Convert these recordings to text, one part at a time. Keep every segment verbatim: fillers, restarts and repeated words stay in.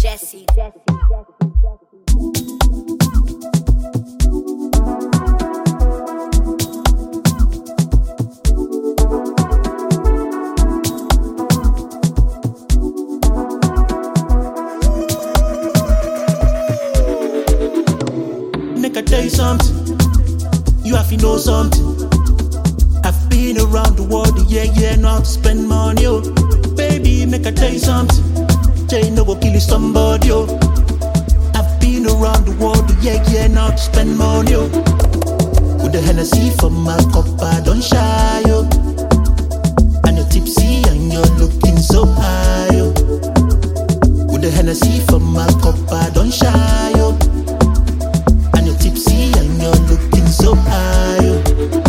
Jesse. Make I tell you something, you have to know something. I've been around the world, yeah, yeah, know how to spend money, oh. Baby, make I tell you something, Jay no go kill somebody, oh. I've been around the world, yeah, yeah, know how to spend money, oh. With the Hennessy for my cup, I don't shy, oh. And you're tipsy and you're looking so high, oh. With the Hennessy for my cup, I don't shy, oh. And you're tipsy and you're looking so high, oh.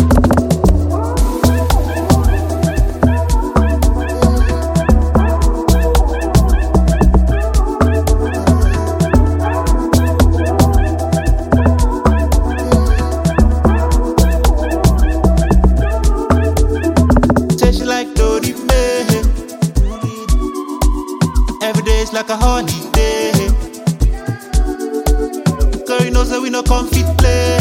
Every day is like a holiday. Girl, you know say we no come fit play.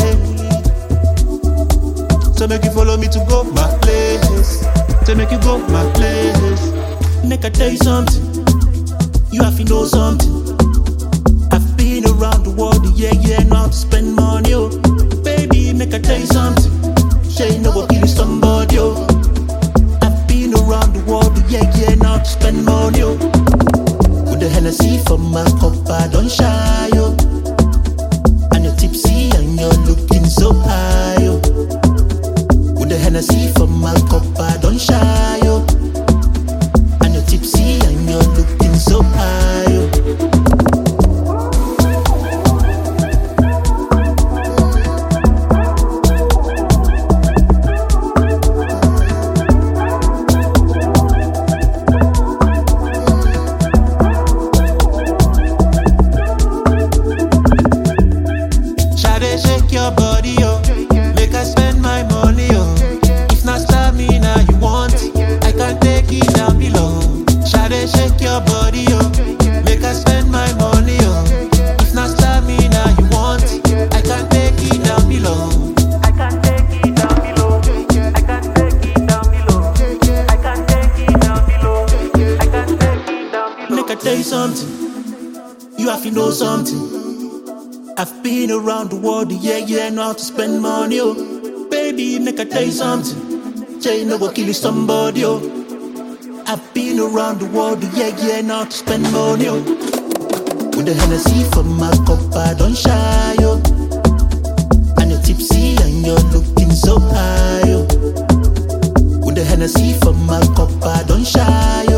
So make you follow me to go my place. So make you go my place. Make I tell you something, you have to know something. I've been around the world, yeah, yeah, know how to spend money, oh. Baby, make I tell you something, say no go kill somebody, oh. I've been around the world, yeah, yeah, know how to spend money, oh. The Hennessy for my cup, I don't shy, yo. And you're tipsy and you're looking so high, yo. With the Hennessy for my cup, I don't shy, yo. And you're tipsy and you're looking so high, yo. Shake your body, oh. Make I spend my money, oh. If not stamina you want, I can take it down below. Shade, shake your body, oh. Make I spend my money, oh. If not stamina you want, I can take it down below. I can take it down below. I can take it down below. I can take it down below. I can take it down below. Make I tell you something, you have to know something. I've been around the world, yeah, yeah, know how to spend money, oh. Baby, make I tell you something, Jay no go kill somebody, oh. I've been around the world, yeah, yeah, know how to spend money, oh. With the Hennessy for my cup, I don't shy, oh. And you're tipsy and you're looking so high, oh. With the Hennessy for my cup, I don't shy,